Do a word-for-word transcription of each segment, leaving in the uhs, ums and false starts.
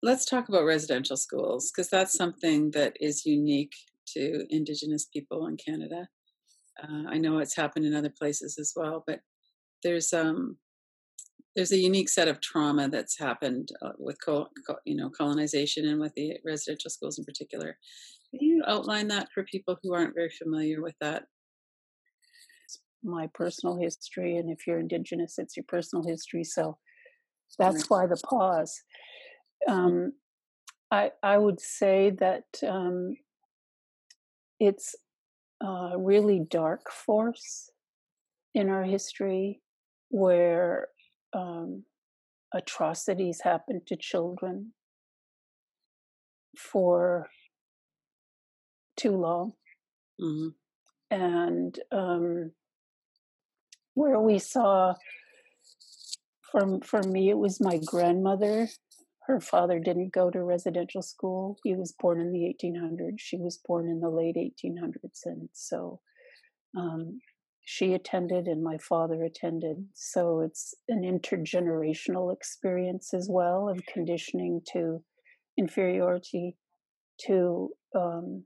let's talk about residential schools because that's something that is unique to Indigenous people in Canada. Uh, I know it's happened in other places as well, but there's um, there's a unique set of trauma that's happened uh, with co- co- you know colonization and with the residential schools in particular. Can you outline that for people who aren't very familiar with that? My personal history, and if you're Indigenous, it's your personal history. So Right. that's why the pause. Um, I I would say that um, it's a really dark force in our history where um, atrocities happen to children for too long, Mm-hmm. and um, where we saw, for for me, it was my grandmother. Her father didn't go to residential school. He was born in the eighteen hundreds. She was born in the late eighteen hundreds, and so um, she attended, and my father attended. So it's an intergenerational experience as well of conditioning to inferiority, to um,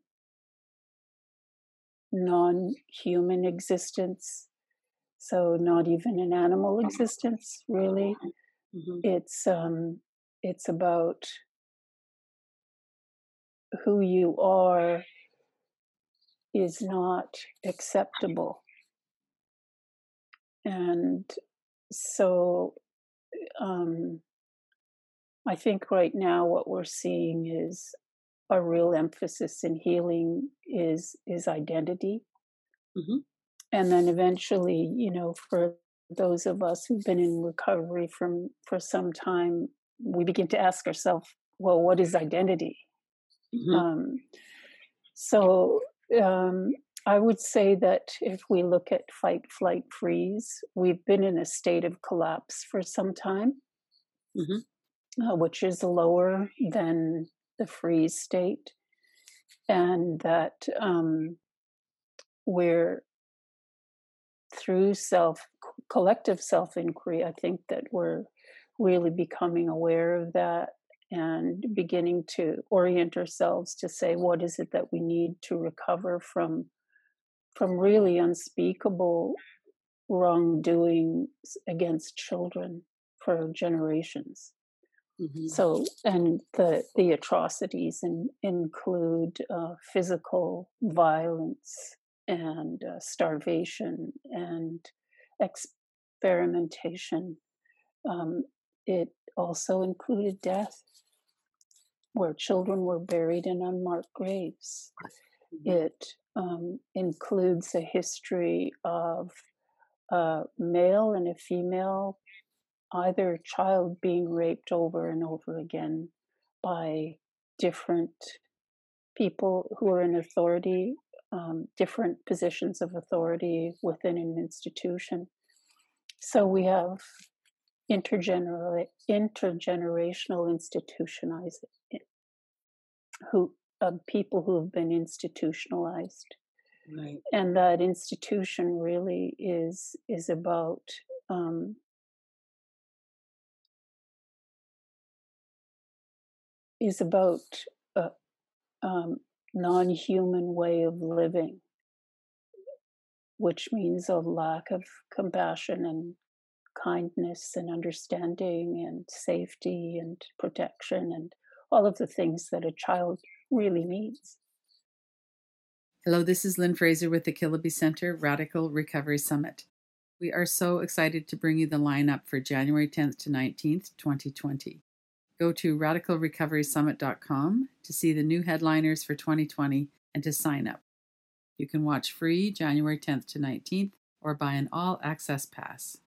non-human existence. So not even an animal existence, really. Mm-hmm. It's um, it's about who you are is not acceptable. And so um, I think right now what we're seeing is a real emphasis in healing is is identity. Mm-hmm. And then eventually, you know, for those of us who've been in recovery from for some time, we begin to ask ourselves, well, what is identity? Mm-hmm. Um, so um, I would say that if we look at fight, flight, freeze, we've been in a state of collapse for some time, Mm-hmm. uh, which is lower than the freeze state, and that um, we're through self collective self inquiry. I think that we're really becoming aware of that and beginning to orient ourselves to say what is it that we need to recover from from really unspeakable wrongdoing against children for generations. Mm-hmm. So, and the the atrocities in, include uh, physical violence and uh, starvation and experimentation. Um, it also included death, where children were buried in unmarked graves. Mm-hmm. It um, includes a history of a male and a female, either child being raped over and over again by different people who are in authority, um, different positions of authority within an institution. So we have intergener- intergenerational institutionalized who uh, people who have been institutionalized, Right. and that institution really is is about um, is about a um, non-human way of living, which means a lack of compassion and kindness and understanding and safety and protection and all of the things that a child really needs. Hello, this is Lynn Fraser with the Killaby Center Radical Recovery Summit. We are so excited to bring you the lineup for January tenth to nineteenth, twenty twenty. Go to radical recovery summit dot com to see the new headliners for twenty twenty and to sign up. You can watch free January tenth to nineteenth or buy an all-access pass.